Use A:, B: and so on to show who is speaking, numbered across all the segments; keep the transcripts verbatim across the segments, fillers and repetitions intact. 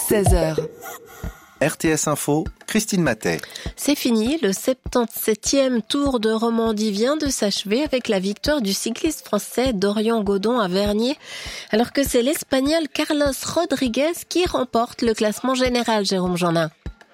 A: seize heures.
B: R T S Info, Christine Mathey.
C: C'est fini, le soixante-dix-septième Tour de Romandie vient de s'achever avec la victoire du cycliste français Dorian Godon à Vernier, alors que c'est l'Espagnol Carlos Rodriguez qui remporte le classement général, Jérôme Jeannin.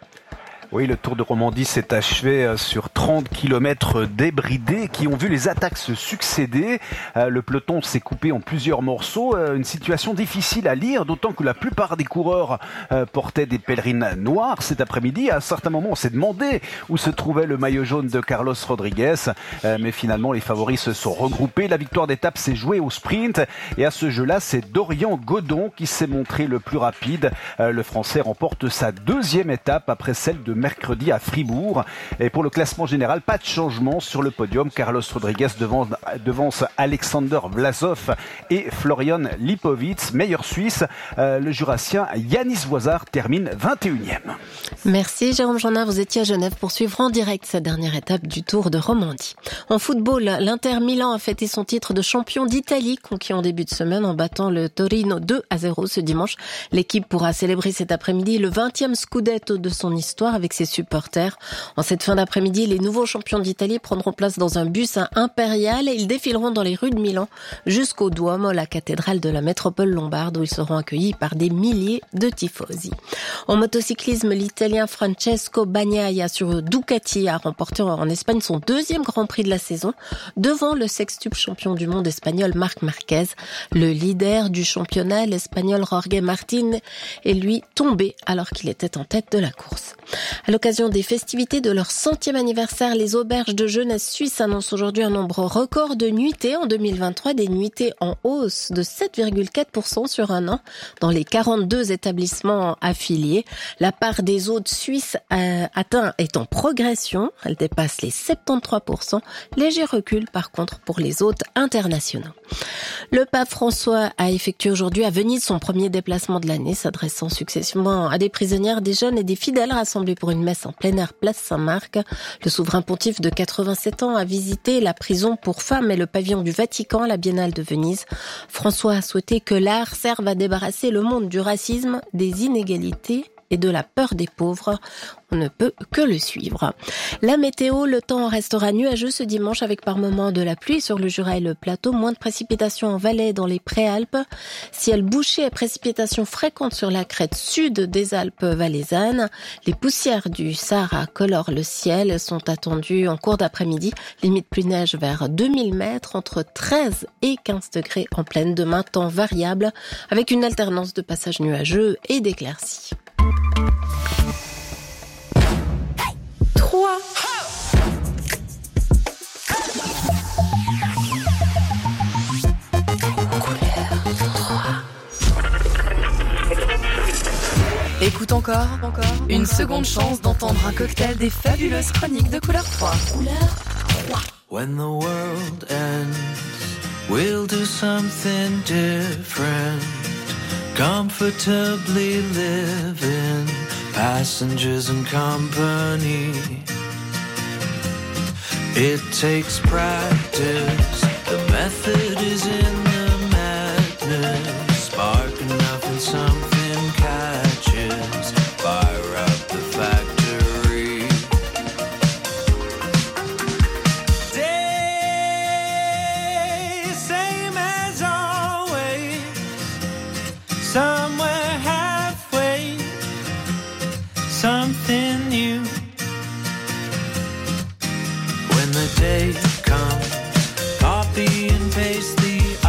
D: Oui, le Tour de Romandie s'est achevé sur trente kilomètres débridés qui ont vu les attaques se succéder. Le peloton s'est coupé en plusieurs morceaux. Une situation difficile à lire, d'autant que la plupart des coureurs portaient des pèlerines noires cet après-midi. À un certain moment, on s'est demandé où se trouvait le maillot jaune de Carlos Rodriguez. Mais finalement, les favoris se sont regroupés. La victoire d'étape s'est jouée au sprint. Et à ce jeu-là, c'est Dorian Godon qui s'est montré le plus rapide. Le Français remporte sa deuxième étape après celle de mercredi à Fribourg. Et pour le classement général, pas de changement sur le podium. Carlos Rodriguez devance, devance Alexander Vlasov et Florian Lipovitz. Meilleur Suisse, euh, le Jurassien Yanis Voisard termine vingt et unième.
C: Merci Jérôme Jeannin, vous étiez à Genève pour suivre en direct cette dernière étape du Tour de Romandie. En football, l'Inter Milan a fêté son titre de champion d'Italie, conquis en début de semaine en battant le Torino deux à zéro ce dimanche. L'équipe pourra célébrer cet après-midi le vingtième scudetto de son histoire avec ses supporters. En cette fin d'après-midi, les nouveaux champions d'Italie prendront place dans un bus impérial et ils défileront dans les rues de Milan jusqu'au Duomo, la cathédrale de la métropole lombarde, où ils seront accueillis par des milliers de tifosi. En motocyclisme, l'Italien Francesco Bagnaia sur Ducati a remporté en Espagne son deuxième Grand Prix de la saison devant le sextuple champion du monde espagnol Marc Marquez. Le leader du championnat, l'Espagnol Jorge Martin, est lui tombé alors qu'il était en tête de la course. À l'occasion des festivités de leur centième anniversaire, les auberges de jeunesse suisses annoncent aujourd'hui un nombre record de nuitées en deux mille vingt-trois, des nuitées en hausse de sept virgule quatre pour cent sur un an dans les quarante-deux établissements affiliés. La part des hôtes suisses euh, atteint est en progression, elle dépasse les soixante-treize pour cent, léger recul par contre pour les hôtes internationaux. Le pape François a effectué aujourd'hui à Venise son premier déplacement de l'année, s'adressant successivement à des prisonnières, des jeunes et des fidèles rassemblés pour une messe en plein air place Saint-Marc. Le souverain pontife de quatre-vingt-sept ans a visité la prison pour femmes et le pavillon du Vatican à la Biennale de Venise. François a souhaité que l'art serve à débarrasser le monde du racisme, des inégalités et de la peur des pauvres. On ne peut que le suivre. La météo, le temps restera nuageux ce dimanche avec par moments de la pluie sur le Jura et le plateau, moins de précipitations en vallée et dans les Préalpes. Ciel bouché et précipitations fréquentes sur la crête sud des Alpes valaisannes. Les poussières du Sahara colorent le ciel, sont attendues en cours d'après-midi. Limite pluie-neige vers deux mille mètres, entre treize et quinze degrés en pleine. Demain, temps variable avec une alternance de passages nuageux et d'éclaircies. trois.
A: Écoute encore, encore, une seconde chance d'entendre un cocktail des fabuleuses chroniques de Couleur trois. Couleur trois.
E: When the world ends, we'll do something different. Comfortably living, passengers and company. It takes practice, the method is in the madness. Spark enough and something catches, fire up the factory. Day, same as always, somewhere halfway, something new. When the day comes, copy and paste the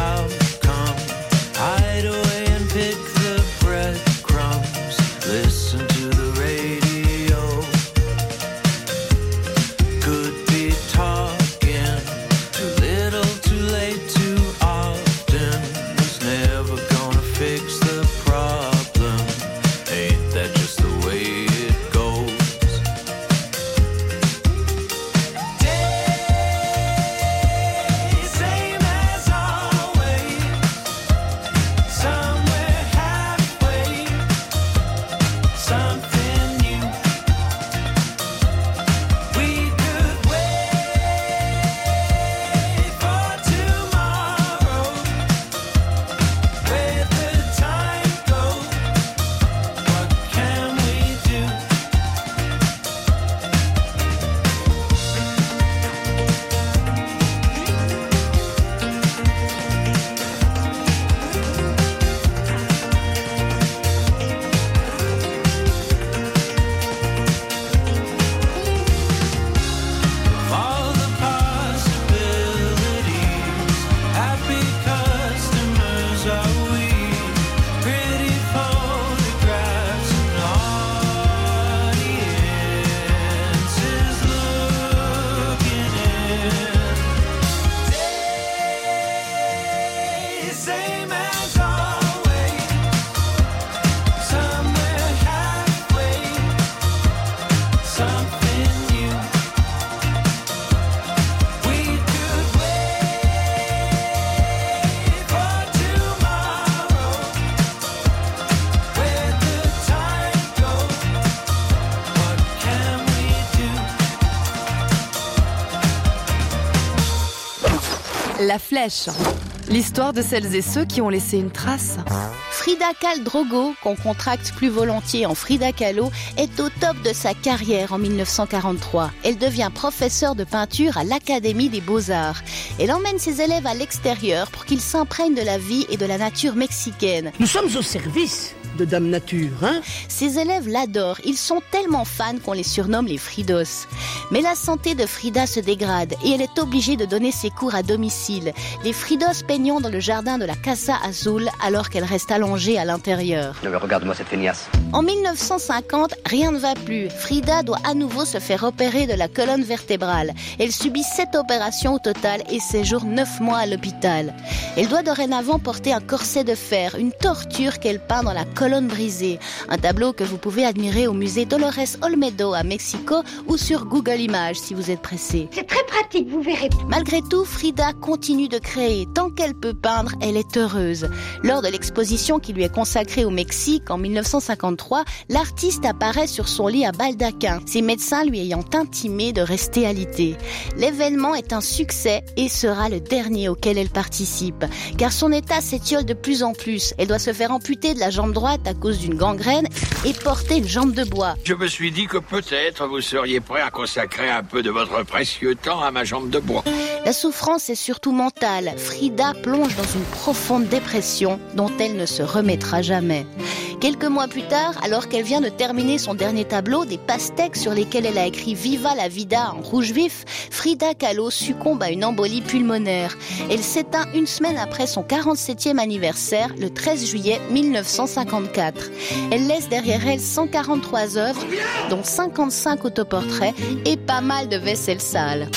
A: La Flèche. L'histoire de celles et ceux qui ont laissé une trace.
F: Frida Kahlo, qu'on contracte plus volontiers en Frida Kahlo, est au top de sa carrière en mille neuf cent quarante-trois. Elle devient professeure de peinture à l'Académie des Beaux-Arts. Elle emmène ses élèves à l'extérieur pour qu'ils s'imprègnent de la vie et de la nature mexicaine.
G: Nous sommes au service de Dame Nature, hein ?
F: Ses élèves l'adorent, ils sont tellement fans qu'on les surnomme les Fridos. Mais la santé de Frida se dégrade et elle est obligée de donner ses cours à domicile. Les Fridos peignant dans le jardin de la Casa Azul alors qu'elle reste allongée à l'intérieur.
H: Non mais regarde-moi cette feignasse.
F: En mille neuf cent cinquante, rien ne va plus. Frida doit à nouveau se faire opérer de la colonne vertébrale. Elle subit sept opérations au total et séjourne neuf mois à l'hôpital. Elle doit dorénavant porter un corset de fer, une torture qu'elle peint dans la colonne brisée. Un tableau que vous pouvez admirer au musée Dolores Olmedo à Mexico ou sur Google Images si vous êtes pressé.
I: C'est très pratique, vous verrez.
F: Malgré tout, Frida continue de créer. Tant qu'elle peut peindre, elle est heureuse. Lors de l'exposition qui lui est consacrée au Mexique en mille neuf cent cinquante-trois, l'artiste apparaît sur son lit à baldaquin, ses médecins lui ayant intimé de rester alité. L'événement est un succès et sera le dernier auquel elle participe, car son état s'étiole de plus en plus. Elle doit se faire amputer de la jambe droite à cause d'une gangrène et porter une jambe de bois.
J: Je me suis dit que peut-être vous seriez prêt à consacrer un peu de votre précieux temps à ma jambe de bois.
F: La souffrance est surtout mentale. Frida plonge dans une profonde dépression dont elle ne se remettra jamais. Quelques mois plus tard, alors qu'elle vient de terminer son dernier tableau, des pastèques sur lesquels elle a écrit « Viva la vida » en rouge vif, Frida Kahlo succombe à une embolie pulmonaire. Elle s'éteint une semaine après son quarante-septième anniversaire, le treize juillet mille neuf cent cinquante-quatre. Elle laisse derrière elle cent quarante-trois œuvres, dont cinquante-cinq autoportraits et pas mal de vaisselle sale.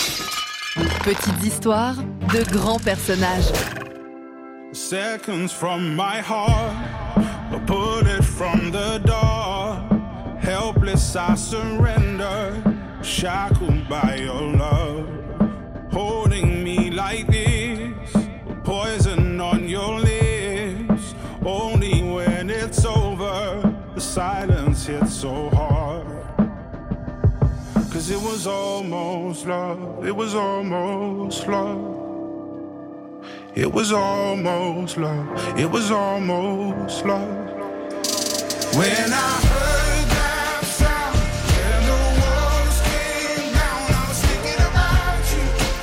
A: Petites histoires de grands personnages.
E: Seconds from my heart, a bullet from the door. Helpless I surrender, shackled by your love. Holding me like this, poison on your lips. Only when it's over, the silence hits so hard. Cause it was almost love, it was almost love. It was almost love, it was almost love. When I heard that sound and the walls came down, I was thinking about you,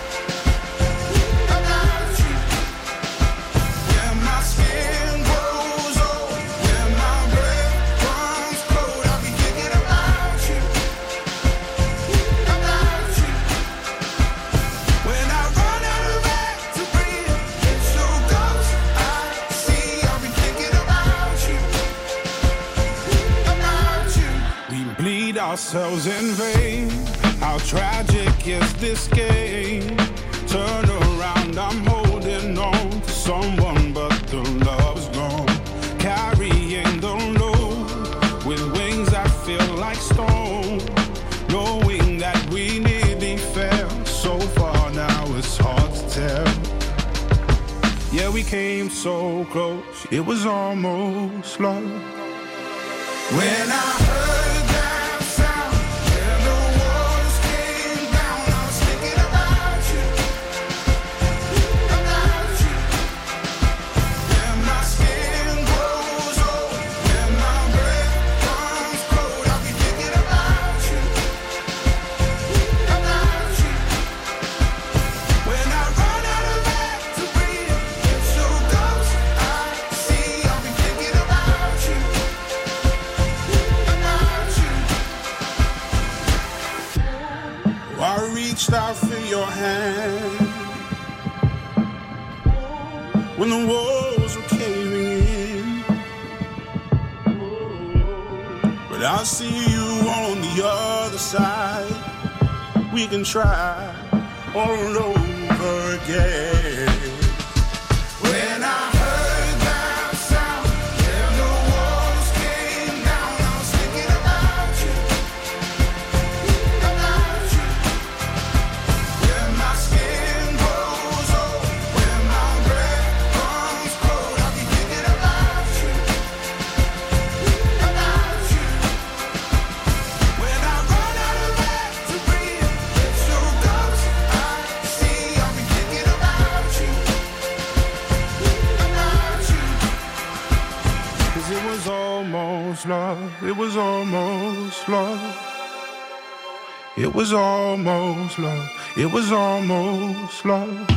E: about you. When my skin grows old, when my breath runs cold, I'll be thinking about you, about you. When I run out of air to breathe, it's your ghost I see, I'll be thinking about you, about you. We bleed ourselves in vain. How tragic is this game? Turn around, I'm holding on to someone, but the love's gone. Carrying the load with wings that feel like stone. Knowing that we nearly fell so far, now it's hard to tell. Yeah, we came so close, it was almost love. When I heard that sound and the walls came down, I was thinking about you, about you. When my skin grows old, when my breath comes cold, I'll be thinking about you, about you. When I run out of air to breathe, it's your ghost I see, I'll be thinking about you, about you. I reached out for your hand when the walls were caving in, but I see you on the other side. We can try all over again. When I heard that sound and the walls came down, I was thinking about you, about you. When my skin grows old, when my breath comes cold, I'll be thinking about you, about you. When I run out of air to breathe, it's your ghost I see, I'll be thinking about almost love. It was almost love. It was almost love. It was almost love.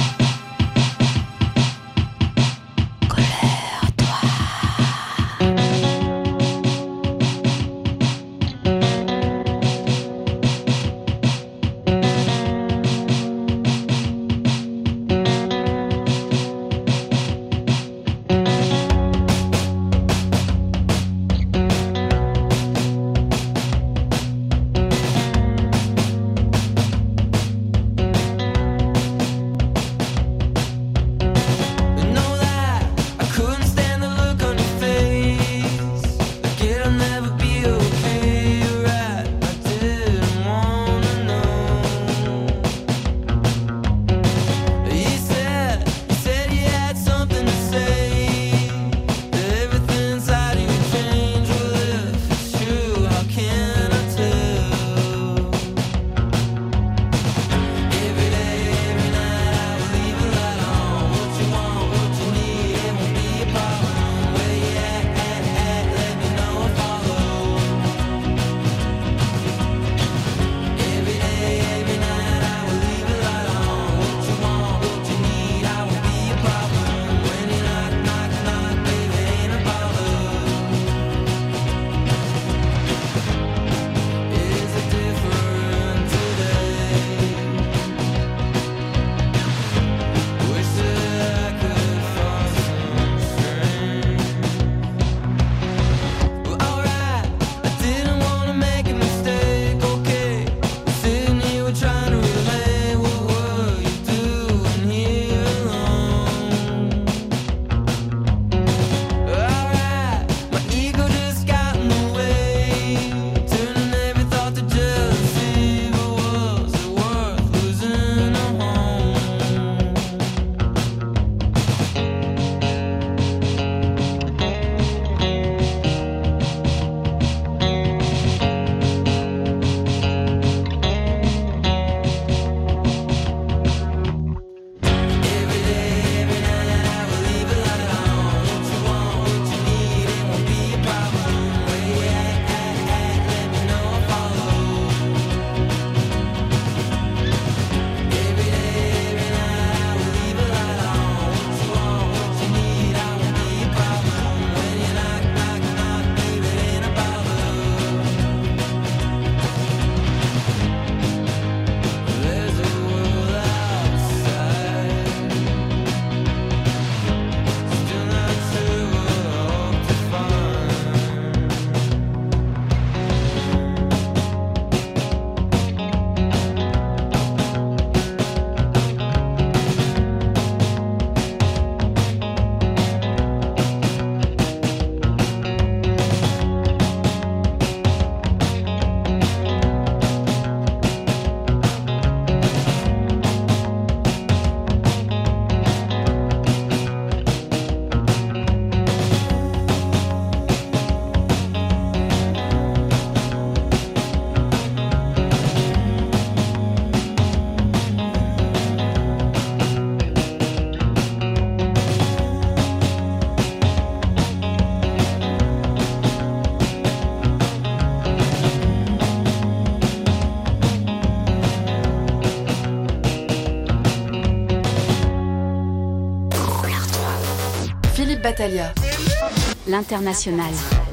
A: Battaglia.
H: L'International.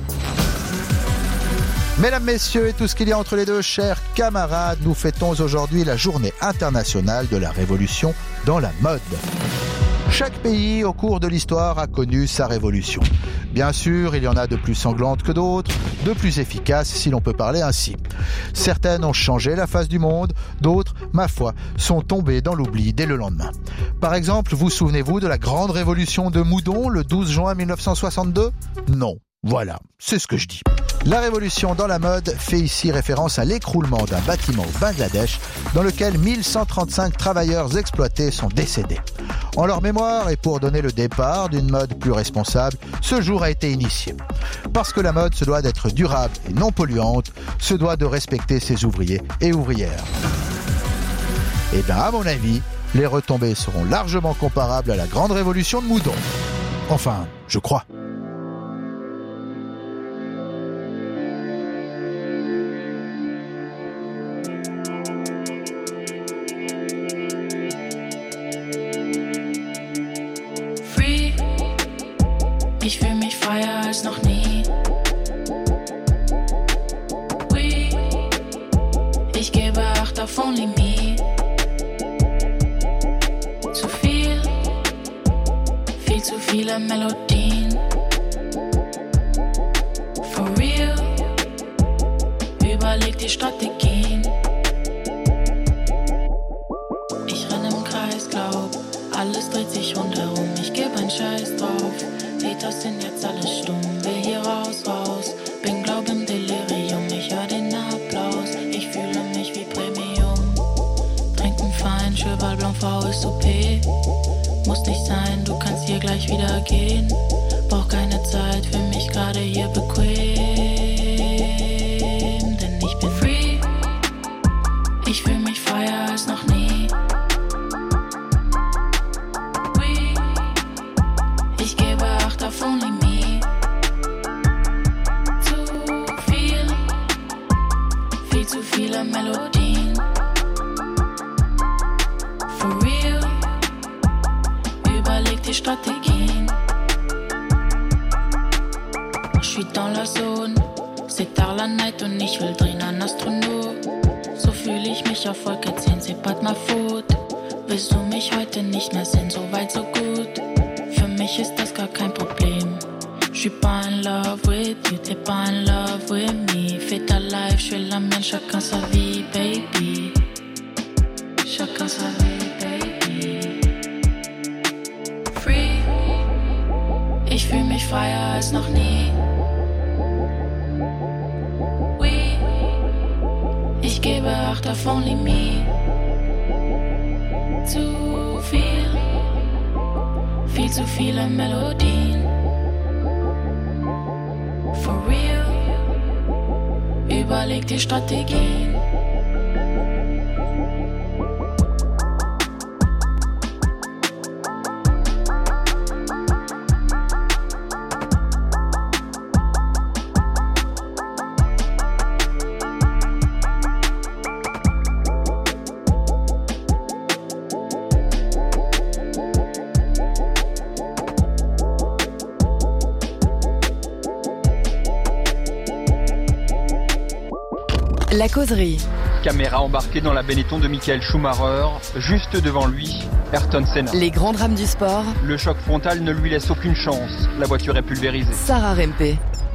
I: Mesdames, messieurs et tout ce qu'il y a entre les deux, chers camarades, nous fêtons aujourd'hui la journée internationale de la révolution dans la mode. Chaque pays, au cours de l'histoire, a connu sa révolution. Bien sûr, il y en a de plus sanglantes que d'autres, de plus efficaces si l'on peut parler ainsi. Certaines ont changé la face du monde, d'autres, ma foi, sont tombées dans l'oubli dès le lendemain. Par exemple, vous souvenez-vous de la grande révolution de Moudon le douze juin mille neuf cent soixante-deux ? Non. Voilà, c'est ce que je dis. La révolution dans la mode fait ici référence à l'écroulement d'un bâtiment au Bangladesh dans lequel mille cent trente-cinq travailleurs exploités sont décédés. En leur mémoire et pour donner le départ d'une mode plus responsable, ce jour a été initié. Parce que la mode se doit d'être durable et non polluante, se doit de respecter ses ouvriers et ouvrières. Et bien à mon avis, les retombées seront largement comparables à la grande révolution de Moudon. Enfin, je crois.
K: vieler Melodien. For real, überleg die Strategien. Ich renne im Kreis, glaub, alles dreht sich rundherum. Ich geb einen Scheiß drauf, Haters sind jetzt alle stumm. Will hier raus, raus, bin glaub im Delirium. Ich hör den Applaus, ich fühle mich wie Premium. Trinken fein, Cheval Blanc V S O P. Muss nicht sein, du kannst hier gleich wieder gehen. Brauch keine Zeit, für mich gerade hier bequem. Denn ich bin free, ich fühl mich freier als noch nie. We, ich gebe Acht auf only me. Zu viel, viel zu viele Melodien. For real, überleg die Strategien. Je suis dans la zone, c'est tard la night und ich will drehen an Astronaut. So fühl ich mich auf Wolke zehn, c'est pas de ma faute. Willst du mich heute nicht mehr sehen, so weit so gut. Für mich ist das gar kein Problem. Je suis pas in love with you, t'es pas in love with me. Fais ta life, je fais la mienne, chacun sa vie, baby. Chacun sa vie, baby. Free, ich fühl mich freier als noch nie. We, ich gebe Acht auf only me. Zu viel, viel zu viele Melodien. For real, überleg die Strategien.
A: La causerie.
L: Caméra embarquée dans la Benetton de Michael Schumacher, juste devant lui, Ayrton Senna.
A: Les grands drames du sport.
L: Le choc frontal ne lui laisse aucune chance, la voiture est pulvérisée.
A: Sarah Rempe.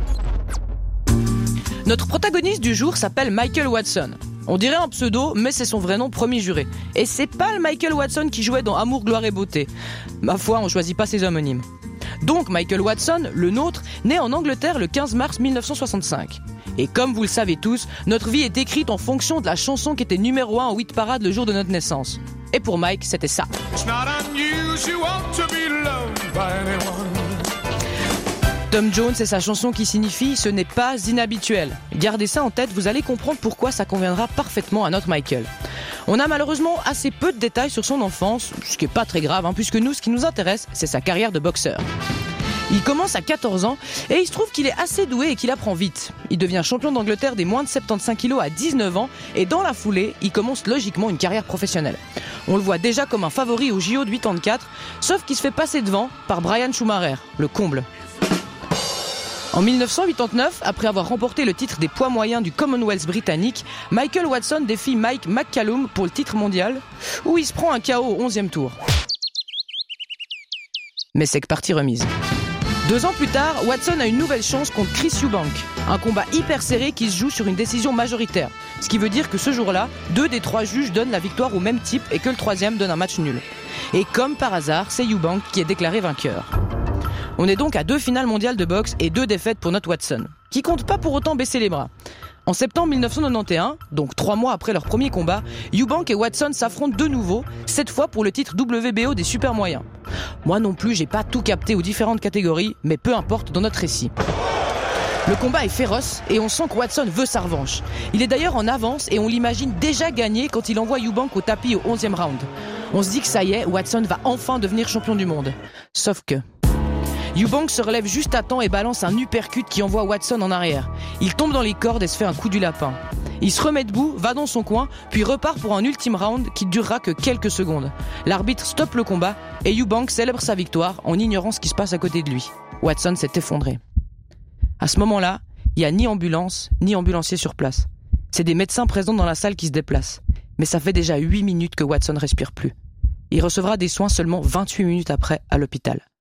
M: Notre protagoniste du jour s'appelle Michael Watson. On dirait un pseudo, mais c'est son vrai nom promis juré. Et c'est pas le Michael Watson qui jouait dans Amour, gloire et beauté. Ma foi, on choisit pas ses homonymes. Donc Michael Watson, le nôtre, né en Angleterre le quinze mars mille neuf cent soixante-cinq. Et comme vous le savez tous, notre vie est écrite en fonction de la chanson qui était numéro un en hit parade le jour de notre naissance. Et pour Mike, c'était ça. Tom Jones et sa chanson qui signifie « Ce n'est pas inhabituel ». Gardez ça en tête, vous allez comprendre pourquoi ça conviendra parfaitement à notre Michael. On a malheureusement assez peu de détails sur son enfance, ce qui n'est pas très grave, hein, puisque nous, ce qui nous intéresse, c'est sa carrière de boxeur. Il commence à quatorze ans et il se trouve qu'il est assez doué et qu'il apprend vite. Il devient champion d'Angleterre des moins de soixante-quinze kilos à dix-neuf ans et dans la foulée, il commence logiquement une carrière professionnelle. On le voit déjà comme un favori au J O de quatre-vingt-quatre, sauf qu'il se fait passer devant par Brian Schumacher, le comble. En mille neuf cent quatre-vingt-neuf, après avoir remporté le titre des poids moyens du Commonwealth britannique, Michael Watson défie Mike McCallum pour le titre mondial, où il se prend un K O au onzième tour. Mais c'est que partie remise. Deux ans plus tard, Watson a une nouvelle chance contre Chris Eubank. Un combat hyper serré qui se joue sur une décision majoritaire. Ce qui veut dire que ce jour-là, deux des trois juges donnent la victoire au même type et que le troisième donne un match nul. Et comme par hasard, c'est Eubank qui est déclaré vainqueur. On est donc à deux finales mondiales de boxe et deux défaites pour notre Watson, qui compte pas pour autant baisser les bras. En septembre mille neuf cent quatre-vingt-onze, donc trois mois après leur premier combat, Eubank et Watson s'affrontent de nouveau, cette fois pour le titre W B O des super moyens. Moi non plus, j'ai pas tout capté aux différentes catégories, mais peu importe dans notre récit. Le combat est féroce et on sent que Watson veut sa revanche. Il est d'ailleurs en avance et on l'imagine déjà gagner quand il envoie Eubank au tapis au onzième round. On se dit que ça y est, Watson va enfin devenir champion du monde. Sauf que... Eubank se relève juste à temps et balance un uppercut qui envoie Watson en arrière. Il tombe dans les cordes et se fait un coup du lapin. Il se remet debout, va dans son coin, puis repart pour un ultime round qui durera que quelques secondes. L'arbitre stoppe le combat et Eubank célèbre sa victoire en ignorant ce qui se passe à côté de lui. Watson s'est effondré. À ce moment-là, il n'y a ni ambulance, ni ambulancier sur place. C'est des médecins présents dans la salle qui se déplacent. Mais ça fait déjà huit minutes que Watson respire plus. Il recevra des soins seulement vingt-huit minutes après à l'hôpital.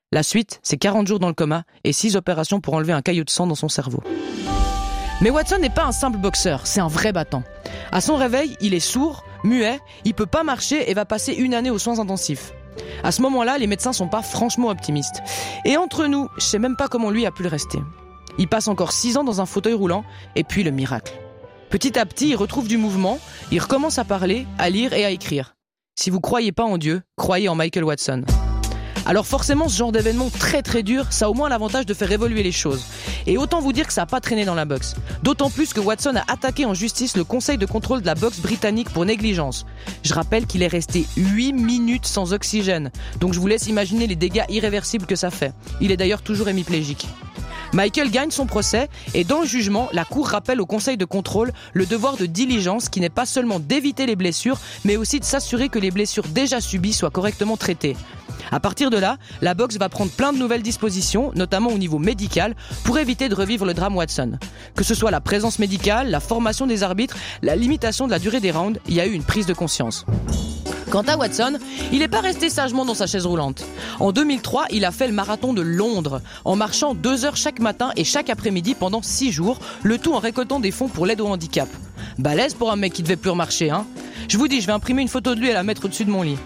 M: La suite, c'est quarante jours dans le coma et six opérations pour enlever un caillot de sang dans son cerveau. Mais Watson n'est pas un simple boxeur, c'est un vrai battant. À son réveil, il est sourd, muet, il peut pas marcher et va passer une année aux soins intensifs. À ce moment-là, les médecins sont pas franchement optimistes. Et entre nous, je sais même pas comment lui a pu le rester. Il passe encore six ans dans un fauteuil roulant, et puis le miracle. Petit à petit, il retrouve du mouvement, il recommence à parler, à lire et à écrire. Si vous croyez pas en Dieu, croyez en Michael Watson. Alors forcément, ce genre d'événement très très dur, ça a au moins l'avantage de faire évoluer les choses. Et autant vous dire que ça n'a pas traîné dans la boxe. D'autant plus que Watson a attaqué en justice le conseil de contrôle de la boxe britannique pour négligence. Je rappelle qu'il est resté huit minutes sans oxygène. Donc je vous laisse imaginer les dégâts irréversibles que ça fait. Il est d'ailleurs toujours hémiplégique. Michael gagne son procès et dans le jugement, la cour rappelle au conseil de contrôle le devoir de diligence qui n'est pas seulement d'éviter les blessures, mais aussi de s'assurer que les blessures déjà subies soient correctement traitées. À partir de là, la boxe va prendre plein de nouvelles dispositions, notamment au niveau médical, pour éviter de revivre le drame Watson. Que ce soit la présence médicale, la formation des arbitres, la limitation de la durée des rounds, il y a eu une prise de conscience. Quant à Watson, il n'est pas resté sagement dans sa chaise roulante. En deux mille trois, il a fait le marathon de Londres, en marchant deux heures chaque matin et chaque après-midi pendant six jours, le tout en récoltant des fonds pour l'aide au handicap. Balèze pour un mec qui devait plus remarcher, hein. Je vous dis, je vais imprimer une photo de lui et la mettre au-dessus de mon lit.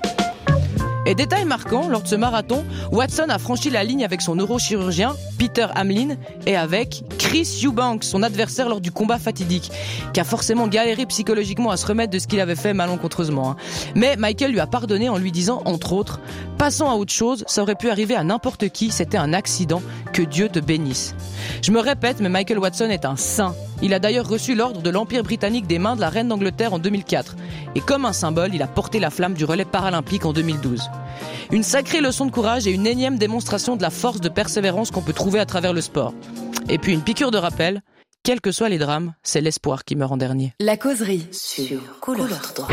M: Et détail marquant, lors de ce marathon, Watson a franchi la ligne avec son neurochirurgien, Peter Hamlin, et avec Chris Eubanks, son adversaire lors du combat fatidique, qui a forcément galéré psychologiquement à se remettre de ce qu'il avait fait malencontreusement. Hein. Mais Michael lui a pardonné en lui disant, entre autres, « Passons à autre chose, ça aurait pu arriver à n'importe qui, c'était un accident, que Dieu te bénisse. » Je me répète, mais Michael Watson est un saint. Il a d'ailleurs reçu l'ordre de l'Empire britannique des mains de la reine d'Angleterre en deux mille quatre. Et comme un symbole, il a porté la flamme du relais paralympique en deux mille douze. Une sacrée leçon de courage et une énième démonstration de la force de persévérance qu'on peut trouver à travers le sport. Et puis une piqûre de rappel, quels que soient les drames, c'est l'espoir qui meurt en dernier.
A: La causerie sur Couleur trois.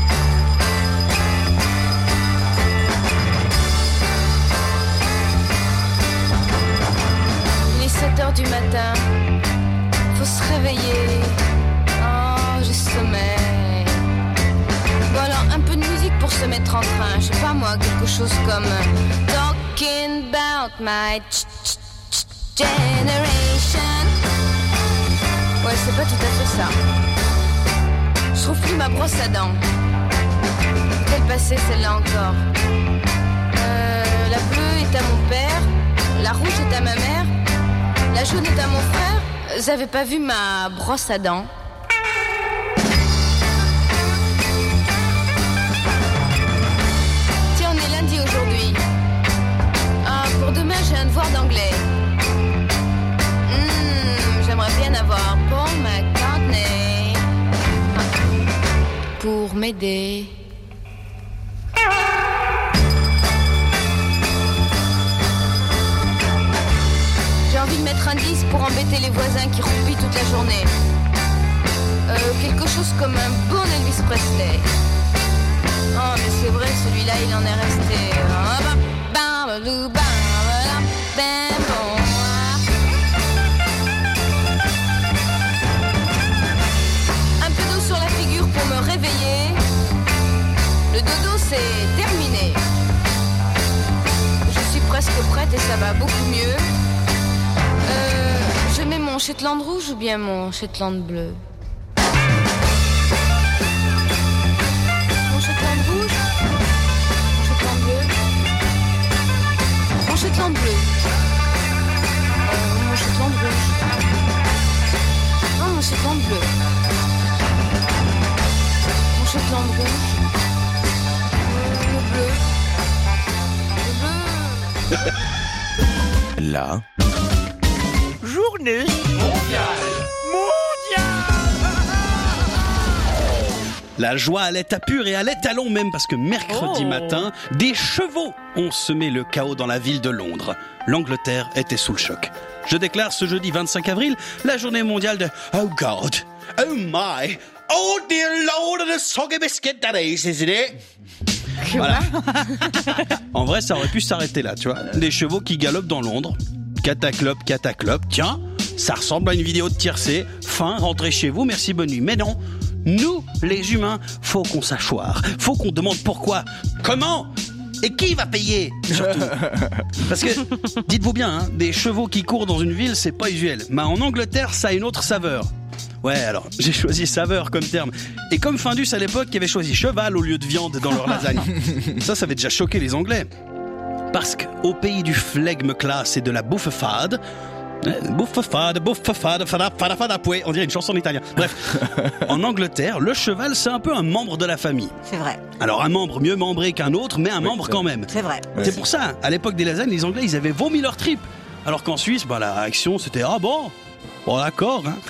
N: Il est sept heures du matin, faut se réveiller, oh j'ai sommeil. Bon alors un peu de musique pour se mettre en train, je sais pas moi, quelque chose comme Talking about my generation. Ouais c'est pas tout à fait ça. Je trouve plus ma brosse à dents. Peut-être passer celle-là encore. euh, La bleue est à mon père, la rouge est à ma mère, la jaune est à mon frère. Vous avez pas vu ma brosse à dents? Tiens, on est lundi aujourd'hui. Ah, pour demain, j'ai un devoir d'anglais. Mmh, j'aimerais bien avoir Paul McCartney pour m'aider. J'ai envie de mettre un disque pour embêter les voisins qui roupillent toute la journée. Euh, quelque chose comme un bon Elvis Presley. Oh mais c'est vrai, celui-là il en est resté. Un peu d'eau sur la figure pour me réveiller. Le dodo c'est terminé. Je suis presque prête et ça va beaucoup mieux. Euh, je mets mon Shetland rouge ou bien mon Shetland bleu? Mon Shetland rouge? Mon Shetland bleu? Mon Shetland bleu? Euh, mon Shetland rouge? Non, mon Shetland bleu? Mon Shetland rouge? Euh, le bleu? Le bleu?
O: Là.
P: Journée mondiale mondiale.
O: La joie allait à pur et allait à long même parce que mercredi oh. matin, des chevaux ont semé le chaos dans la ville de Londres. L'Angleterre était sous le choc. Je déclare ce jeudi vingt-cinq avril la journée mondiale de Oh God, oh my, oh dear Lord of the soggy biscuit that is, isn't it? Voilà. En vrai, ça aurait pu s'arrêter là, tu vois. Des chevaux qui galopent dans Londres. Cataclope, cataclope. Tiens, ça ressemble à une vidéo de tiercé. Fin, rentrez chez vous, merci, bonne nuit. Mais non, nous, les humains, faut qu'on s'achoire. Faut qu'on demande pourquoi, comment Et qui va payer, surtout? Parce que, dites-vous bien, hein, des chevaux qui courent dans une ville, c'est pas usuel. Mais en Angleterre, ça a une autre saveur. Ouais, alors, j'ai choisi saveur comme terme. Et comme Findus à l'époque, qui avait choisi cheval au lieu de viande dans leur lasagne. Ça, ça avait déjà choqué les Anglais. Parce qu'au pays du flegme classe et de la bouffe fade, bouffe fade, bouffe fade, fada, fada, fada, pouet, on dirait une chanson en italien. Bref, en Angleterre, le cheval, c'est un peu un membre de la famille.
Q: C'est vrai.
O: Alors, un membre mieux membré qu'un autre, mais un oui, membre quand même.
Q: C'est vrai.
O: C'est pour ça, à l'époque des lasagnes, les Anglais, ils avaient vomi leur tripes. Alors qu'en Suisse, bah, la réaction, c'était « Ah bon ? Bon, d'accord. Hein. »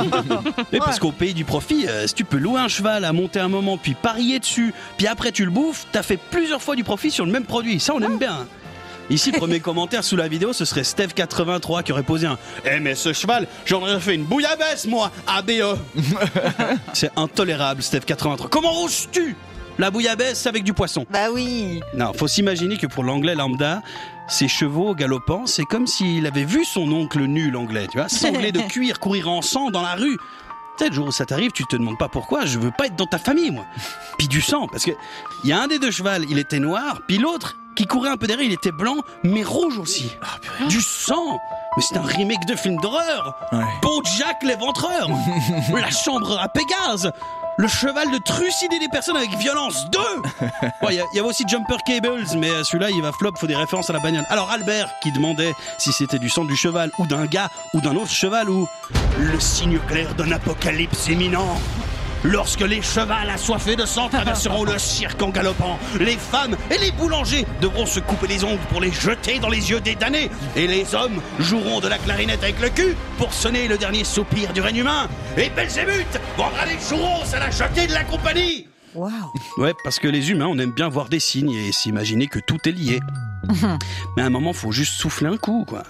O: Et parce qu'au pays du profit, euh, si tu peux louer un cheval à monter un moment, puis parier dessus, puis après tu le bouffes, t'as fait plusieurs fois du profit sur le même produit. Ça, on aime bien. Hein. Ici, premier commentaire sous la vidéo, ce serait Steph quatre-vingt-trois qui aurait posé un « Eh mais ce cheval, j'en aurais fait une bouillabaisse, moi, A B E !» C'est intolérable, Steph quatre-vingt-trois. Comment oses-tu la bouillabaisse avec du poisson?
Q: Bah oui.
O: Non, faut s'imaginer que pour l'anglais lambda, ces chevaux galopants, c'est comme s'il avait vu son oncle nu, l'anglais, tu vois, sanglé de cuir, courir en sang dans la rue. Tu sais, le jour où ça t'arrive, tu te demandes pas pourquoi, je veux pas être dans ta famille, moi. Puis du sang, parce que il y a un des deux chevals, il était noir, puis l'autre, qui courait un peu derrière, il était blanc, mais rouge aussi. Oh, du sang. Mais c'est un remake de film d'horreur. Ouais. BoJack l'éventreur. La chambre à Pégase. Le cheval de trucider des personnes avec violence deux. Il ouais, y, y avait aussi Jumper Cables, mais celui-là, il va flop, faut des références à la bagnole. Alors Albert, qui demandait si c'était du sang du cheval, ou d'un gars, ou d'un autre cheval, ou le signe clair d'un apocalypse imminent. Lorsque les chevals assoiffés de sang traverseront le cirque en galopant, les femmes et les boulangers devront se couper les ongles pour les jeter dans les yeux des damnés. Et les hommes joueront de la clarinette avec le cul pour sonner le dernier soupir du règne humain. Et Belzébuth vendra des churros à la jetée de la compagnie.
Q: Waouh.
O: Ouais, parce que les humains, on aime bien voir des signes et s'imaginer que tout est lié. Mais à un moment, faut juste souffler un coup, quoi.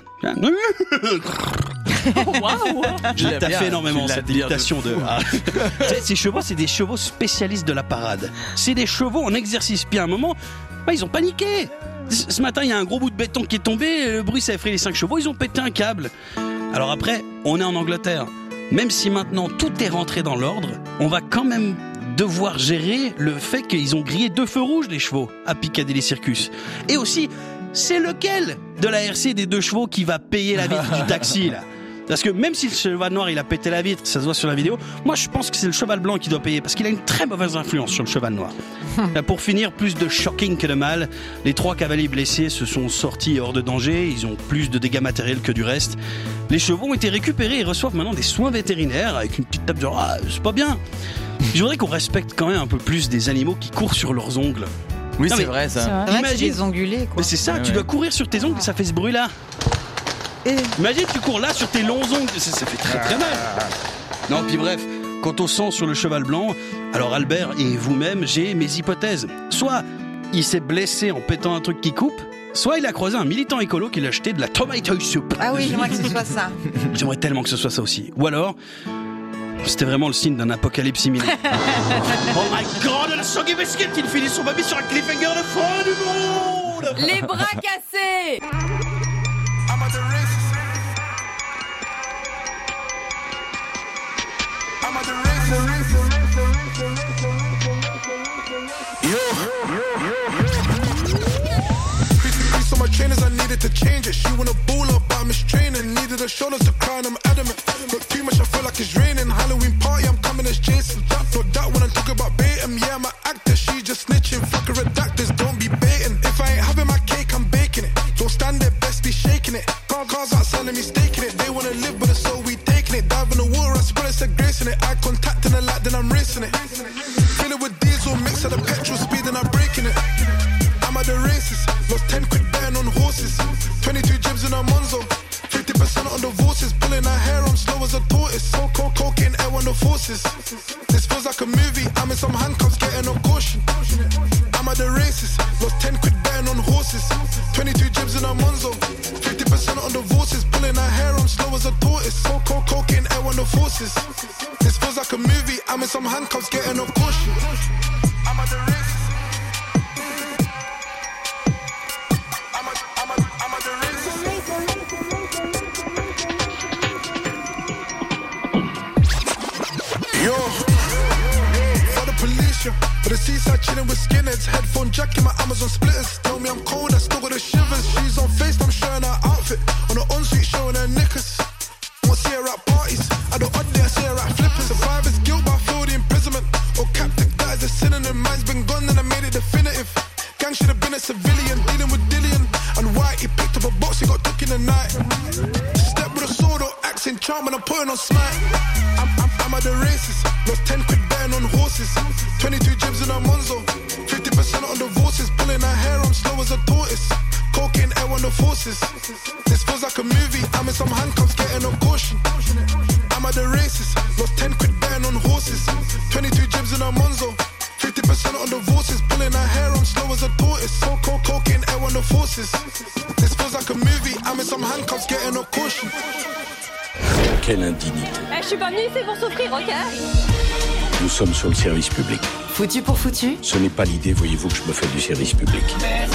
Q: Waouh.
O: J'ai taffé énormément cette imitation de... Ah. Ces chevaux, c'est des chevaux spécialistes de la parade. C'est des chevaux en exercice. Puis à un moment, bah, ils ont paniqué. Ce matin, il y a un gros bout de béton qui est tombé. Le bruit, ça a effrayé les cinq chevaux. Ils ont pété un câble. Alors après, on est en Angleterre. Même si maintenant tout est rentré dans l'ordre, on va quand même devoir gérer le fait qu'ils ont grillé deux feux rouges, les chevaux, à Piccadilly Circus. Et aussi, c'est lequel de la R C des deux chevaux qui va payer la vitre du taxi, là? Parce que même si le cheval noir, il a pété la vitre, ça se voit sur la vidéo, moi je pense que c'est le cheval blanc qui doit payer, parce qu'il a une très mauvaise influence sur le cheval noir. Pour finir, plus de shocking que de mal, les trois cavaliers blessés se sont sortis hors de danger, ils ont plus de dégâts matériels que du reste. Les chevaux ont été récupérés et reçoivent maintenant des soins vétérinaires avec une petite tape de ah, c'est pas bien. Je voudrais qu'on respecte quand même un peu plus des animaux qui courent sur leurs ongles.
R: Oui, non, c'est vrai ça.
Q: C'est vrai. Imagine les ongulés, quoi.
O: Mais c'est ça,
R: ouais,
O: tu
R: ouais.
O: dois courir sur tes ongles et ça fait ce bruit-là. Et... Imagine, tu cours là sur tes longs ongles, ça, ça fait très très mal. Non, puis bref, quant au sang sur le cheval blanc, alors Albert et vous-même, j'ai mes hypothèses. Soit il s'est blessé en pétant un truc qui coupe, soit il a croisé un militant écolo qui l'a acheté de la tomato soup.
Q: Ah oui, j'aimerais que ce soit ça.
O: J'aimerais tellement que ce soit ça aussi. Ou alors, c'était vraiment le signe d'un apocalypse imminent. Oh my god, le soggy biscuit, il finit son baby sur un cliffhanger de fin du monde.
N: Les bras cassés.
E: So my trainers, I needed to change it. She wanna ball up, but I'm training. Needed her shoulders to cry, and I'm adamant. Not too much, I feel like it's raining. Halloween party, I'm coming as Jason. That, not that when I talk about baiting. Yeah, I'm an actor, she just snitching. Fuck her redactors, don't be baiting. If I ain't having my cake, I'm baking it. Don't stand there, best be shaking it. Car cars outside of me staking it. They wanna live, but it's so we taking it. Dive in the water, I spread it, said grace in it. Eye contact in the light, then I'm racing it. Fill it with diesel, mix of the petrol speed, and I'm breaking it. I'm at the races, lost ten quid betting on horses. twenty-two jibs in a Monzo, fifty percent on divorces. Pulling her hair, I'm slow as a tortoise. Coke, coke, cocaine, air on the forces. This feels like a movie, I'm in some handcuffs, getting a caution. I'm at the races, lost ten quid betting on horses. twenty-two jibs in a Monzo, fifty percent on divorces. Pulling her hair, I'm slow as a tortoise. Coke, coke, cocaine, air on the forces. This feels like a movie, I'm in some handcuffs, getting a caution. I'm at the races. Yo, for the police, yeah. But
R: the seaside chilling with skinheads. Headphone jack in my Amazon splitters. Tell me I'm cold, I still got the shivers. She's on FaceTime showing her outfit. On the ensuite showing her knickers. Won't see her at parties. I don't oddly, I see her at flippers. Survivor's guilt, but I feel the imprisonment. Or captive, that is a synonym. Mine's been gone and I made it definitive. Gang should have been a civilian, dealing with Dillian. And White, he picked up a box, he got took in the night. Step with a sword or axe in charm and I'm putting on smite. I'm, I'm, I'm at the races, lost ten quid betting on horses. twenty-two jibs in a Monzo, fifty percent on divorces. Pulling her hair, I'm slow as a tortoise. Cocaine air on the forces. This feels like a movie, I'm in some handcuffs getting a caution. I'm at the races, lost ten quid betting on horses. twenty-two jibs in a Monzo, fifty percent on divorces. Pulling her hair, I'm slow as a tortoise. Coke, cocaine air on the forces. This feels like a movie, I'm in some handcuffs getting a caution.
S: Quelle indignité.
T: Eh, je suis pas venue ici pour souffrir, ok?
S: Nous sommes sur le service public.
A: Foutu pour foutu.
S: Ce n'est pas l'idée, voyez-vous, que je me fais du service public.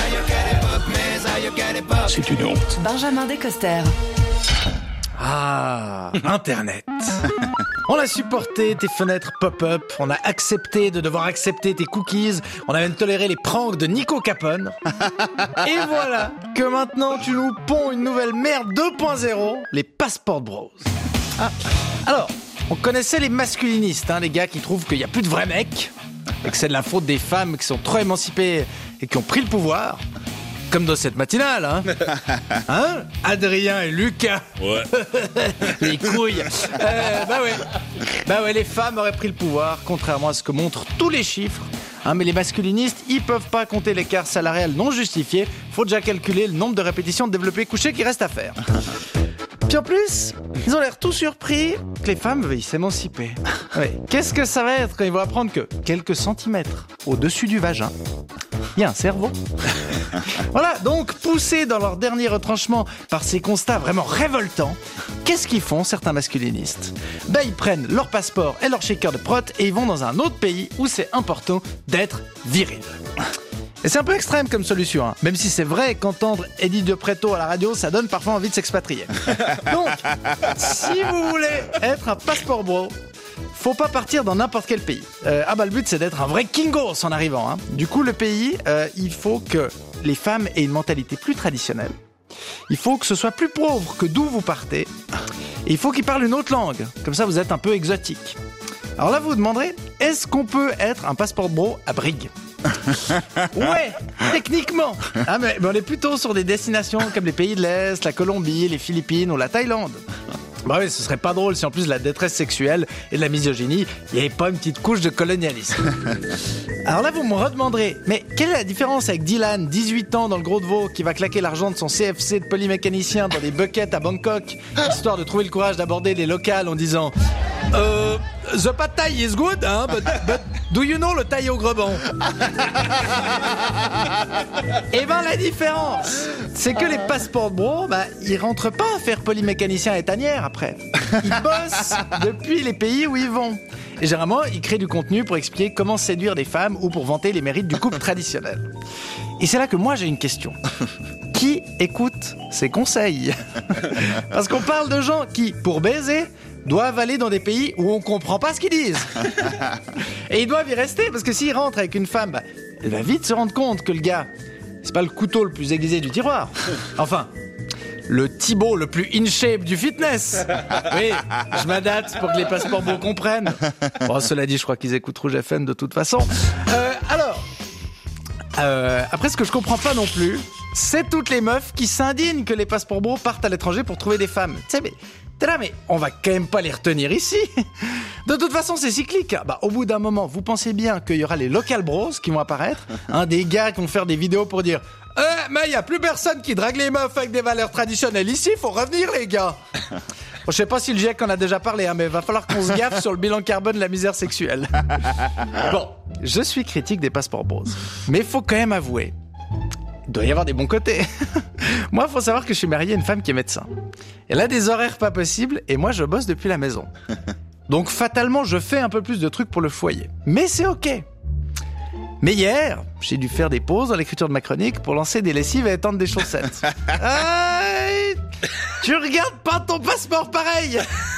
S: C'est une honte.
A: Benjamin Descoster.
U: Ah, Internet. On a supporté tes fenêtres pop-up, on a accepté de devoir accepter tes cookies, on a même toléré les pranks de Nico Capone. Et voilà que maintenant tu nous ponds une nouvelle merde deux point zéro, les Passport Bros. Ah. Alors, on connaissait les masculinistes, hein, les gars qui trouvent qu'il n'y a plus de vrais mecs, et que c'est de la faute des femmes qui sont trop émancipées et qui ont pris le pouvoir. Comme dans cette matinale, hein, hein Adrien et Lucas.
S: Ouais.
U: Les couilles. Euh, bah ouais. Bah ouais, les femmes auraient pris le pouvoir, contrairement à ce que montrent tous les chiffres. Hein, mais les masculinistes, ils peuvent pas compter l'écart salarial non justifié. Faut déjà calculer le nombre de répétitions de développé couché qui reste à faire. Puis en plus, ils ont l'air tout surpris que les femmes veuillent s'émanciper. Ouais. Qu'est-ce que ça va être quand ils vont apprendre que quelques centimètres au-dessus du vagin, il y a un cerveau. Voilà, donc poussés dans leur dernier retranchement par ces constats vraiment révoltants, qu'est-ce qu'ils font certains masculinistes? Ben ils prennent leur passeport et leur shaker de prot et ils vont dans un autre pays où c'est important d'être viril. Et c'est un peu extrême comme solution, hein. Même si c'est vrai qu'entendre Eddie De Pretto à la radio, ça donne parfois envie de s'expatrier. Donc, si vous voulez être un passeport bro, faut pas partir dans n'importe quel pays. Euh, ah bah le but c'est d'être un vrai kingos en arrivant, hein. Du coup le pays, euh, il faut que les femmes aient une mentalité plus traditionnelle. Il faut que ce soit plus pauvre que d'où vous partez. Et il faut qu'ils parlent une autre langue. Comme ça vous êtes un peu exotique. Alors là vous vous demanderez, est-ce qu'on peut être un passeport bro à Brigue? Ouais, techniquement. Ah mais, mais on est plutôt sur des destinations comme les pays de l'Est, la Colombie, les Philippines ou la Thaïlande. Bah oui, ce serait pas drôle si en plus de la détresse sexuelle et de la misogynie, il n'y avait pas une petite couche de colonialisme. Alors là, vous me redemanderez, mais quelle est la différence avec Dylan, dix-huit ans dans le Gros de Vaud, qui va claquer l'argent de son C F C de polymécanicien dans des buckets à Bangkok, histoire de trouver le courage d'aborder les locales en disant euh, the pad thai is good, hein, but, but do you know le thaï au grebon? Eh ben la différence, c'est que les passeports bros, bah, ils rentrent pas à faire polymécanicien et tanière après. Ils bossent depuis les pays où ils vont. Et généralement, ils créent du contenu pour expliquer comment séduire des femmes ou pour vanter les mérites du couple traditionnel. Et c'est là que moi j'ai une question. Qui écoute ces conseils? Parce qu'on parle de gens qui, pour baiser, doivent aller dans des pays où on comprend pas ce qu'ils disent. Et ils doivent y rester, parce que s'ils rentrent avec une femme, bah, elle va vite se rendre compte que le gars, c'est pas le couteau le plus aiguisé du tiroir. Enfin, le Thibaut le plus in shape du fitness. Oui, je m'adapte pour que les passeports beaux comprennent. Bon, cela dit, je crois qu'ils écoutent Rouge F M de toute façon. Euh, alors, euh, après, ce que je comprends pas non plus, c'est toutes les meufs qui s'indignent que les passeports beaux partent à l'étranger pour trouver des femmes. Tu sais, mais t'es là, mais on va quand même pas les retenir ici. De toute façon, c'est cyclique. Bah, au bout d'un moment, vous pensez bien qu'il y aura les local bros qui vont apparaître, hein, des gars qui vont faire des vidéos pour dire « Eh, mais il y a plus personne qui drague les meufs avec des valeurs traditionnelles ici, faut revenir les gars !» Bon, je sais pas si le G I E C en a déjà parlé, hein, mais il va falloir qu'on se gaffe sur le bilan carbone de la misère sexuelle. Bon, je suis critique des passeports bros, mais faut quand même avouer, il doit y avoir des bons côtés. Moi, faut savoir que je suis marié à une femme qui est médecin. Elle a des horaires pas possibles et moi, je bosse depuis la maison. Donc, fatalement, je fais un peu plus de trucs pour le foyer. Mais c'est ok. Mais hier, j'ai dû faire des pauses dans l'écriture de ma chronique pour lancer des lessives et étendre des chaussettes. Ah, tu regardes pas ton passeport pareil.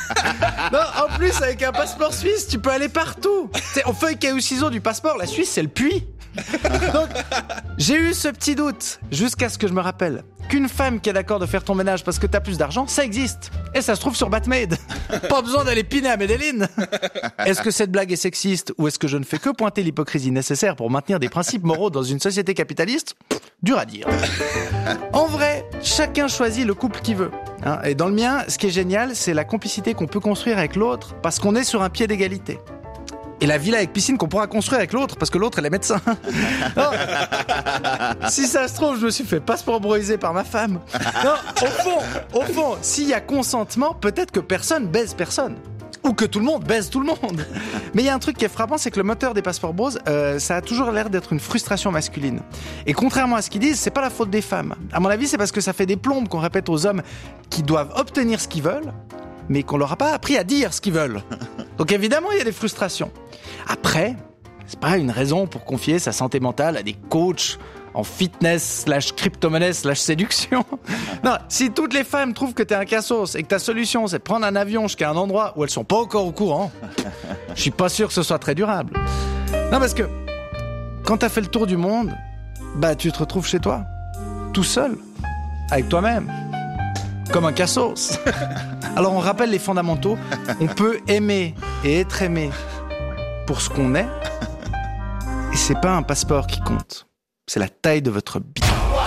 U: Non, en plus, avec un passeport suisse, tu peux aller partout. T'sais, on feuille caillou ciseaux du passeport, la Suisse, c'est le puits. Donc, j'ai eu ce petit doute, jusqu'à ce que je me rappelle qu'une femme qui est d'accord de faire ton ménage parce que t'as plus d'argent, ça existe. Et ça se trouve sur Batmade. Pas besoin d'aller piner à Medellin. Est-ce que cette blague est sexiste ou est-ce que je ne fais que pointer l'hypocrisie nécessaire pour maintenir des principes moraux dans une société capitaliste ? Dur à dire. En vrai, chacun choisit le couple qu'il veut. Hein, et dans le mien, ce qui est génial, c'est la complicité qu'on peut construire avec l'autre parce qu'on est sur un pied d'égalité. Et la villa avec piscine qu'on pourra construire avec l'autre, parce que l'autre, elle est médecin. Non. Si ça se trouve, je me suis fait passeport-broisé par ma femme. Non, au fond, au fond, s'il y a consentement, peut-être que personne baise personne. Ou que tout le monde baise tout le monde. Mais il y a un truc qui est frappant, c'est que le moteur des passeports bros, euh, ça a toujours l'air d'être une frustration masculine. Et contrairement à ce qu'ils disent, c'est pas la faute des femmes. À mon avis, c'est parce que ça fait des plombes qu'on répète aux hommes qui doivent obtenir ce qu'ils veulent, mais qu'on leur a pas appris à dire ce qu'ils veulent. Donc évidemment, il y a des frustrations. Après, c'est pas une raison pour confier sa santé mentale à des coachs en fitness slash crypto-monnaie slash séduction. Non, si toutes les femmes trouvent que t'es un cassos et que ta solution c'est de prendre un avion jusqu'à un endroit où elles sont pas encore au courant, je suis pas sûr que ce soit très durable. Non, parce que quand t'as fait le tour du monde, bah tu te retrouves chez toi, tout seul, avec toi-même, comme un cassos. Alors on rappelle les fondamentaux, on peut aimer et être aimé pour ce qu'on est, et c'est pas un passeport qui compte, c'est la taille de votre bite.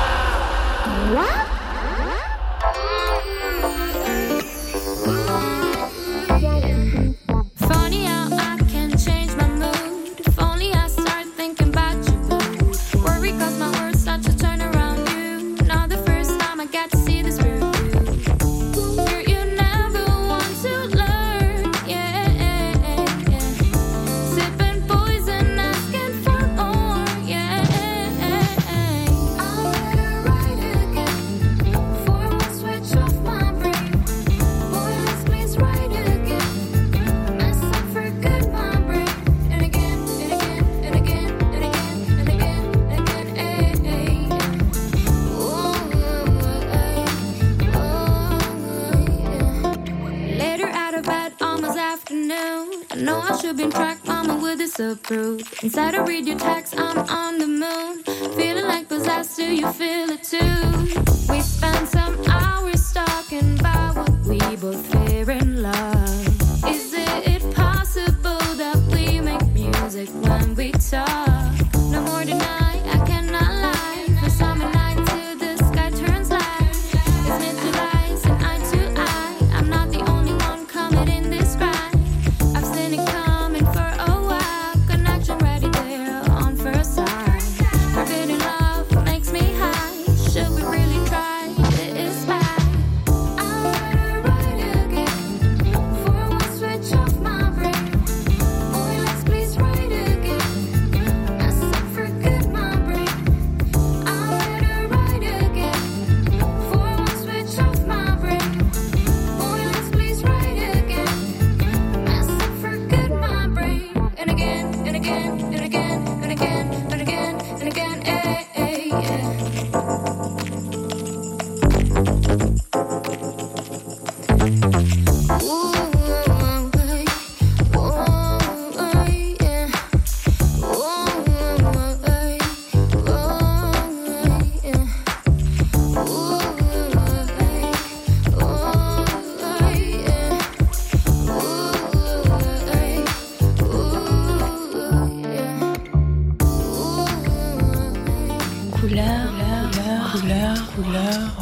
K: Inside I read your text, I'm on the moon. Feeling like possessed, do you feel it too? We spent some hours talking about what we both fear in love. Is it possible that we make music when we talk? No more deny, I cannot lie. For summer night till the sky turns light. Isn't it July, and eye to eye? I'm not the only one coming in this ride. I've seen it coming for a while. Ready there on first sight. Forbidden love makes me high. Should we really try? It is bad. I wanna ride again. For one switch off my brain. Boy, let's please ride again. Mess up, forget my brain. I wanna ride again. For one switch off my brain. Boy, let's please ride again. Mess up, forget my brain. And again, and again. And again, and again, and again, and again, eh, eh, yeah. Ooh, eh, oh, eh, yeah. Ooh, eh, oh, yeah. Ooh, eh, oh, yeah. Couleur, couleur, couleur, couleur.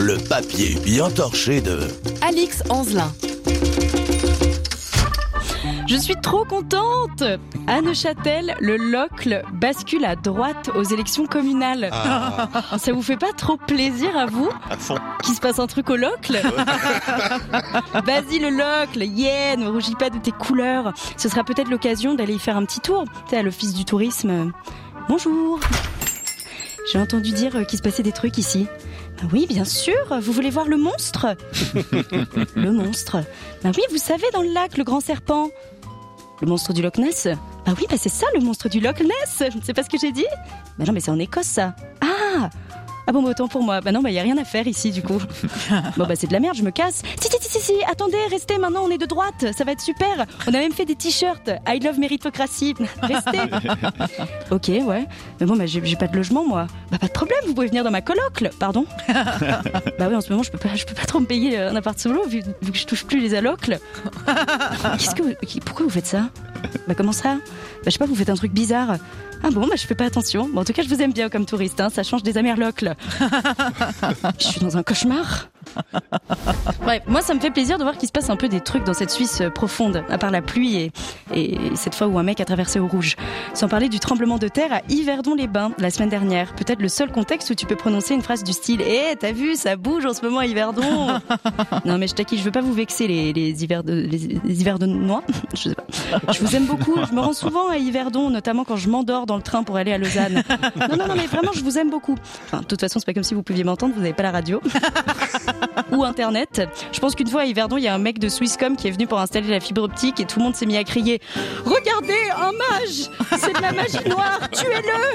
B: le papier bien torché de
A: Alix Anzelin.
V: Je suis trop contente. À Neuchâtel, le Locle bascule à droite aux élections communales.
W: Ah.
V: Ça vous fait pas trop plaisir à vous
W: À fond.
V: qu'il se passe un truc au Locle? Vas-y le Locle, yeah, ne rougis pas de tes couleurs. Ce sera peut-être l'occasion d'aller y faire un petit tour. Tu sais, à l'office du tourisme. Bonjour. J'ai entendu dire qu'il se passait des trucs ici. Bah oui, bien sûr. Vous voulez voir le monstre? Le monstre. Bah oui, vous savez, dans le lac, le grand serpent. Le monstre du Loch Ness? Bah oui, bah c'est ça, le monstre du Loch Ness. Je ne sais pas ce que j'ai dit. Bah non, mais c'est en Écosse, ça. Ah Ah bon, bah autant pour moi. Bah non, bah y a rien à faire ici, du coup. Bon, bah c'est de la merde, je me casse. Si, si, si, si, si, attendez, restez, maintenant on est de droite. Ça va être super. On a même fait des t-shirts. I love méritocratie. Restez. Ok, ouais. Mais bon, bah j'ai, j'ai pas de logement, moi. Bah pas de problème, vous pouvez venir dans ma coloc. Pardon. Bah oui, en ce moment, je peux pas, je peux pas trop me payer un appart solo, vu, vu que je touche plus les allocs. Qu'est-ce que vous, pourquoi vous faites ça? Bah comment ça? Bah je sais pas, vous faites un truc bizarre. Ah bon, bah je fais pas attention. Bon, en tout cas, je vous aime bien comme touriste, hein. Ça change des Amerlocs, là. Je suis dans un cauchemar. Bref, moi ça me fait plaisir de voir qu'il se passe un peu des trucs dans cette Suisse profonde, à part la pluie et, et cette fois où un mec a traversé au rouge. Sans parler du tremblement de terre à Yverdon-les-Bains la semaine dernière. Peut-être le seul contexte où tu peux prononcer une phrase du style « Eh, t'as vu, ça bouge en ce moment à Yverdon !» Non mais je taquine, je veux pas vous vexer les, les, Yverde, les, les Yverdonois. Je sais pas. Je vous aime beaucoup, je me rends souvent à Yverdon, notamment quand je m'endors dans le train pour aller à Lausanne. Non, non, non, mais vraiment, je vous aime beaucoup. Enfin, de toute façon, c'est pas comme si vous pouviez m'entendre, vous n'avez pas la radio. Ou Internet. Je pense qu'une fois à Yverdon, il y a un mec de Swisscom qui est venu pour installer la fibre optique et tout le monde s'est mis à crier « Regardez, un mage! C'est de la magie noire! Tuez-le !»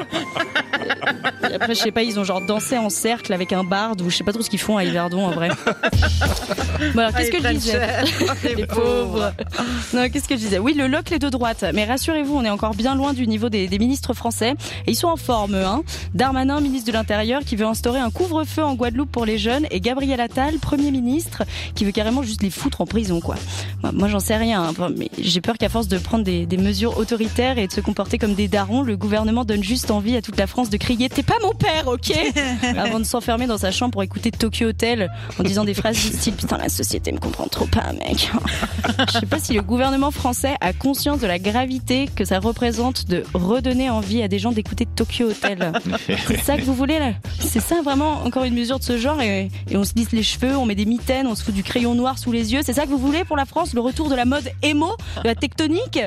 V: Et après, je sais pas, ils ont genre dansé en cercle avec un barde ou je sais pas trop ce qu'ils font à Yverdon en vrai. Bon alors, qu'est-ce que je disais? Les pauvres. Non, qu'est-ce que je disais? Oui, le Locle est de droite. Mais rassurez-vous, on est encore bien loin du niveau des, des ministres français. Et ils sont en forme, hein. Darmanin, ministre de l'Intérieur, qui veut instaurer un couvre-feu en Guadeloupe pour les jeunes. Et Gabriel Attal, Premier ministre, qui veut carrément juste les foutre en prison, quoi. Moi, j'en sais rien, hein, mais j'ai peur qu'à force de prendre des, des mesures autoritaires et de se comporter comme des darons, le gouvernement donne juste envie à toute la France de crier « T'es pas mon père, ok ?» avant de s'enfermer dans sa chambre pour écouter Tokyo Hotel en disant des phrases du style « Putain, la société me comprend trop pas, mec !» Je sais pas si le gouvernement français a conscience de la gravité que ça représente de redonner envie à des gens d'écouter Tokyo Hotel. C'est ça que vous voulez, là? C'est ça, vraiment, encore une mesure de ce genre et, et on se lisse les cheveux, on met des mitaines, on se fout du crayon noir sous les yeux. C'est ça que vous voulez pour la France? Le retour de la mode émo, de la tectonique?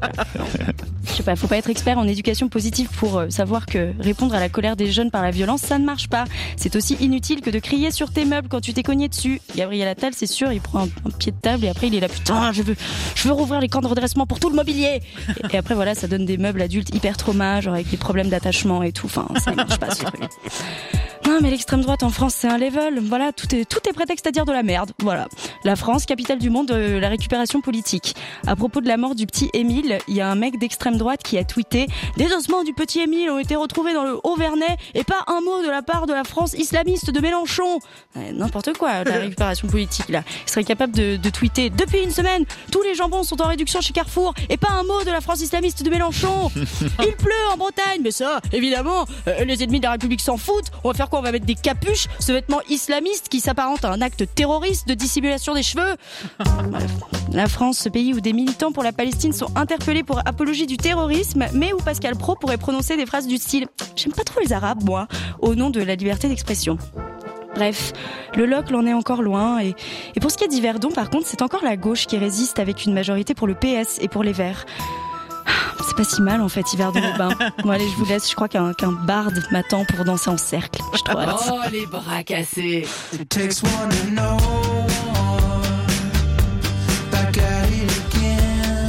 V: Je sais pas, faut pas être expert en éducation positive pour savoir que répondre à la colère des jeunes par la violence, ça ne marche pas. C'est aussi inutile que de crier sur tes meubles quand tu t'es cogné dessus. Gabriel Attal, c'est sûr, il prend un, un pied de table et après il est là, putain, je veux, je veux rouvrir les camps de redressement pour tout le mobilier. Et, et après voilà, ça donne des meubles adultes hyper trauma, genre avec des problèmes d'attachement et tout. Enfin, ça ne marche pas ce truc. Non mais l'extrême droite en France c'est un level, voilà, tout est, tout est prétexte à dire de la merde, voilà. La France, capitale du monde de la récupération politique. À propos de la mort du petit Émile, il y a un mec d'extrême droite qui a tweeté « Des ossements du petit Émile ont été retrouvés dans le Haut-Vernay et pas un mot de la part de la France islamiste de Mélenchon !» ouais, n'importe quoi, la récupération politique là. Il serait capable de, de tweeter « Depuis une semaine, tous les jambons sont en réduction chez Carrefour et pas un mot de la France islamiste de Mélenchon !» Il pleut en Bretagne, mais ça, évidemment, euh, les ennemis de la République s'en foutent, on va faire quoi? On va mettre des capuches, ce vêtement islamiste qui s'apparente à un acte terroriste de dissimulation des cheveux. Bref. La France, ce pays où des militants pour la Palestine sont interpellés pour apologie du terrorisme, mais où Pascal Praud pourrait prononcer des phrases du style « J'aime pas trop les Arabes, moi », au nom de la liberté d'expression. Bref, le Locle en est encore loin et, et pour ce qui est d'Yverdon, par contre, c'est encore la gauche qui résiste avec une majorité pour le P S et pour les Verts. C'est pas si mal en fait, Yverdon-les-Bains. Bon allez, je vous laisse, je crois qu'un, qu'un barde m'attend pour danser en cercle. Je trop hâte.
A: Oh, les bras cassés.
R: It takes one to know one. Back at it again.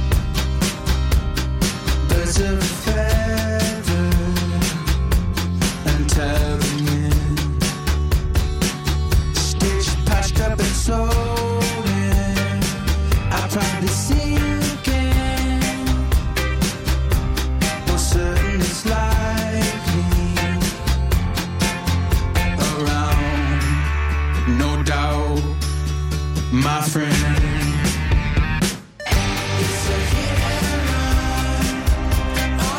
R: Birds of a feather and tie them in. Stitched, patched up and sold in. I'll probably see you again. For certain it's likely around, no doubt, my friend. It's a hit and run, oh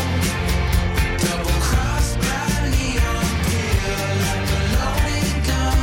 R: no. Double crossed by neon pale like a loaded gun.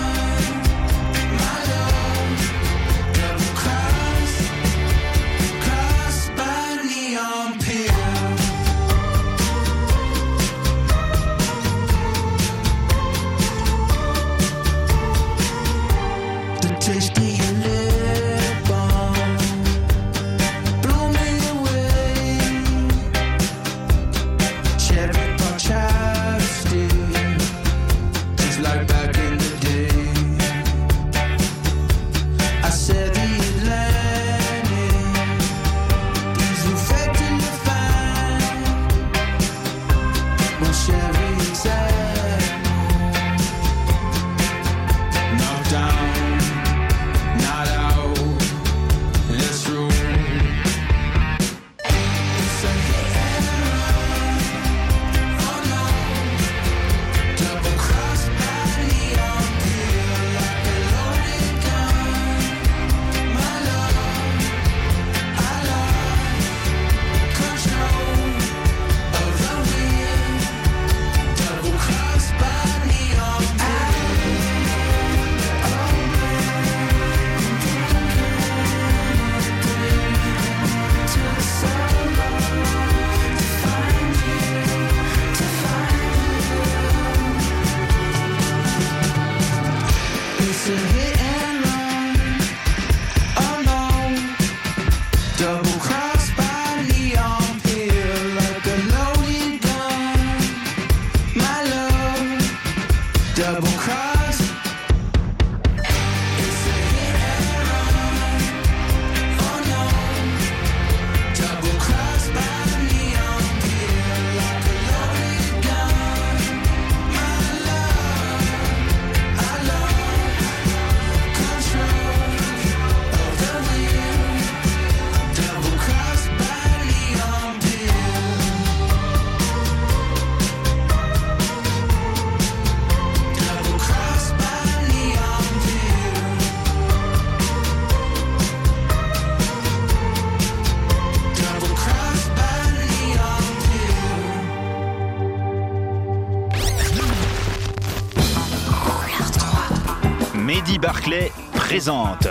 C: Mehdi Barclay présente.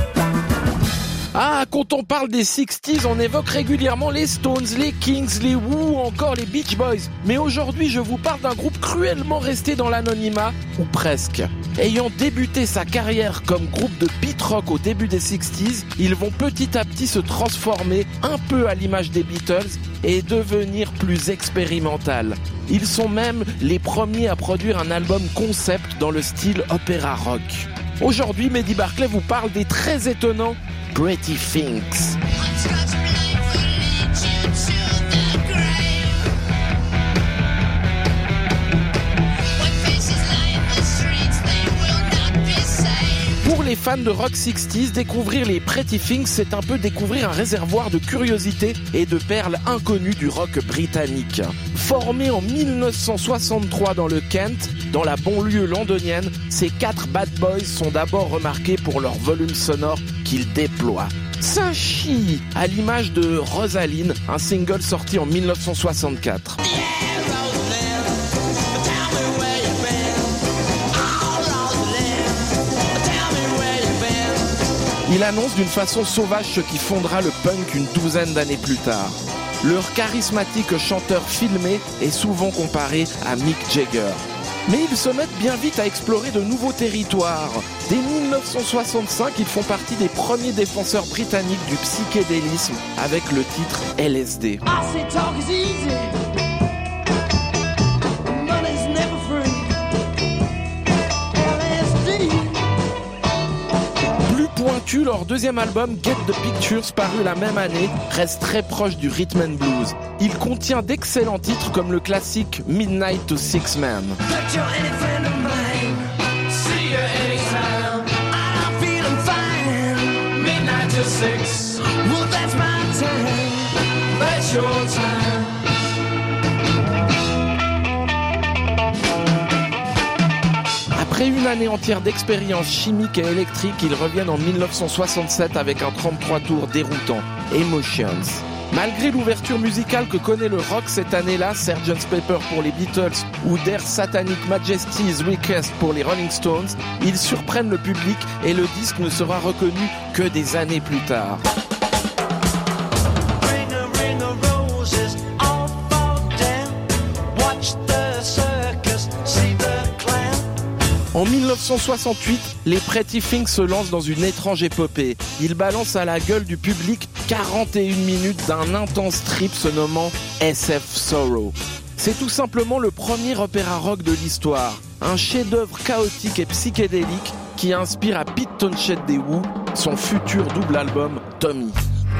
D: Ah, quand on parle des sixties, on évoque régulièrement les Stones, les Kings, les Who ou encore les Beach Boys. Mais aujourd'hui, je vous parle d'un groupe cruellement resté dans l'anonymat, ou presque. Ayant débuté sa carrière comme groupe de beat rock au début des sixties, ils vont petit à petit se transformer un peu à l'image des Beatles et devenir plus expérimental. Ils sont même les premiers à produire un album concept dans le style opéra rock. Aujourd'hui, Mehdi Barclay vous parle des très étonnants Pretty Things. Pour les fans de rock sixties, découvrir les Pretty Things, c'est un peu découvrir un réservoir de curiosités et de perles inconnues du rock britannique. Formés en mille neuf cent soixante-trois dans le Kent, dans la banlieue londonienne, ces quatre bad boys sont d'abord remarqués pour leur volume sonore qu'ils déploient. Ça chie, à l'image de Rosaline, un single sorti en mille neuf cent soixante-quatre. Il annonce d'une façon sauvage ce qui fondera le punk une douzaine d'années plus tard. Leur charismatique chanteur filmé est souvent comparé à Mick Jagger. Mais ils se mettent bien vite à explorer de nouveaux territoires. Dès mille neuf cent soixante-cinq, ils font partie des premiers défenseurs britanniques du psychédélisme avec le titre L S D. Plus pointu, leur deuxième album Get the Pictures, paru la même année, reste très proche du rhythm and blues. Il contient d'excellents titres comme le classique Midnight to Six Men. Après une année entière d'expérience chimique et électrique, ils reviennent en mille neuf cent soixante-sept avec un trente-trois tours déroutant, Emotions. Malgré l'ouverture musicale que connaît le rock cette année-là, sergeant's Pepper pour les Beatles ou Their Satanic Majesty's Request pour les Rolling Stones, ils surprennent le public et le disque ne sera reconnu que des années plus tard. En mille neuf cent soixante-huit, les Pretty Things se lancent dans une étrange épopée. Ils balancent à la gueule du public quarante et une minutes d'un intense trip se nommant S F Sorrow. C'est tout simplement le premier opéra rock de l'histoire, un chef-d'œuvre chaotique et psychédélique qui inspire à Pete Townshend des Who son futur double album Tommy.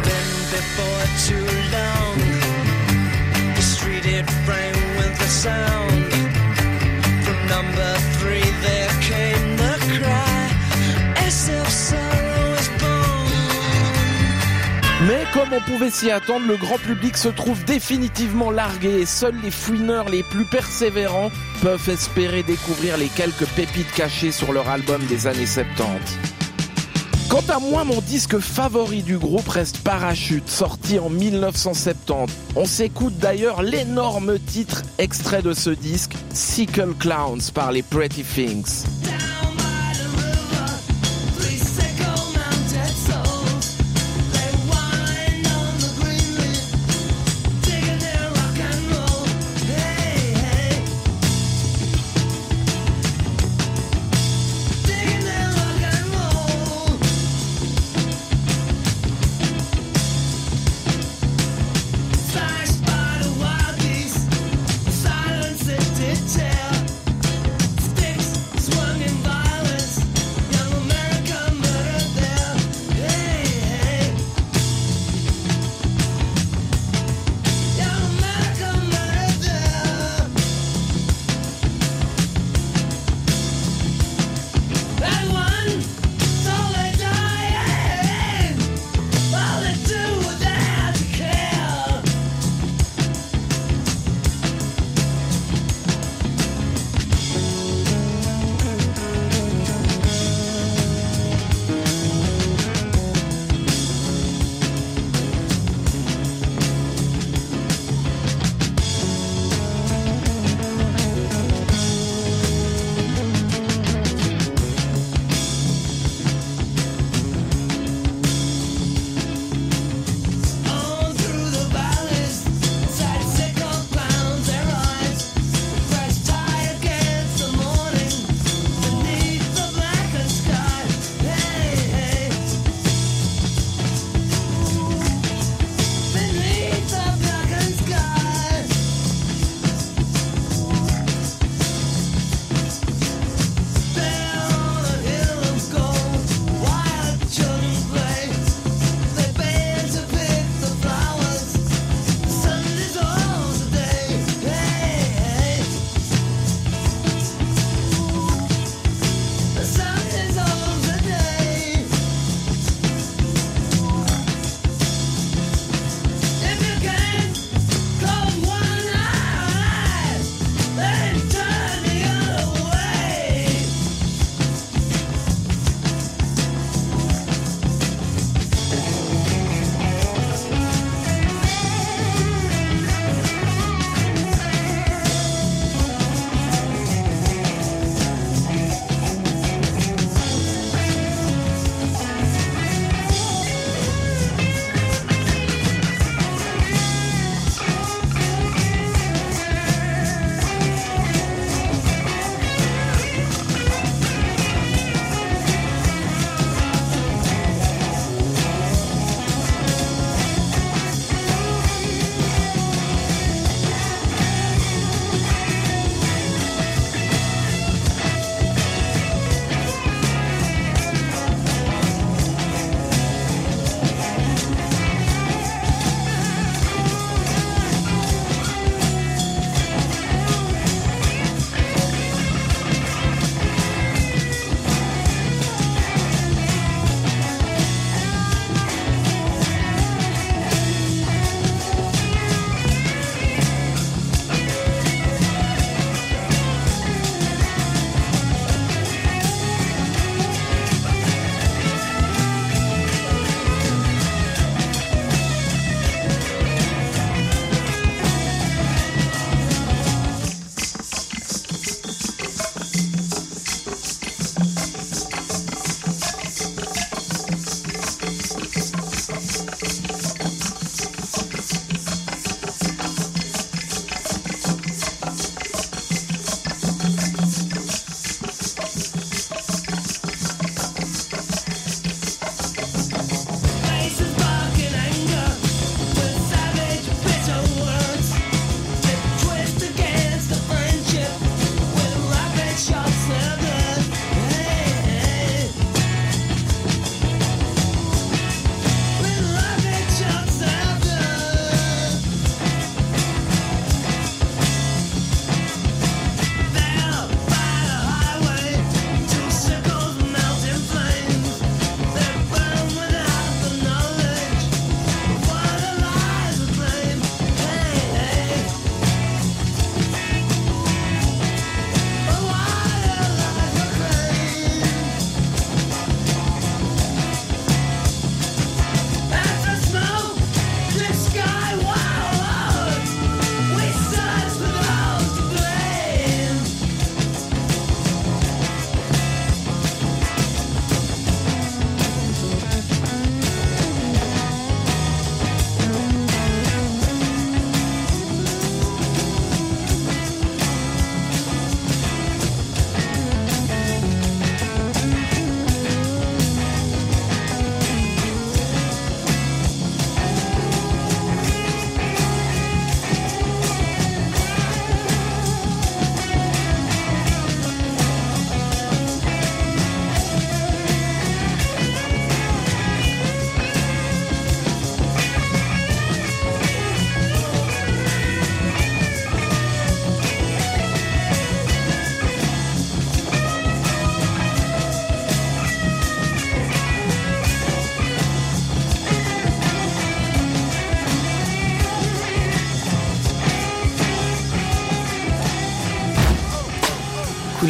D: Mais comme on pouvait s'y attendre, le grand public se trouve définitivement largué et seuls les fouineurs les plus persévérants peuvent espérer découvrir les quelques pépites cachées sur leur album des années soixante-dix. Quant à moi, mon disque favori du groupe reste Parachute, sorti en mille neuf cent soixante-dix. On s'écoute d'ailleurs l'énorme titre extrait de ce disque, Sickle Clowns par les Pretty Things.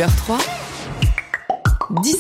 A: Couleur trois.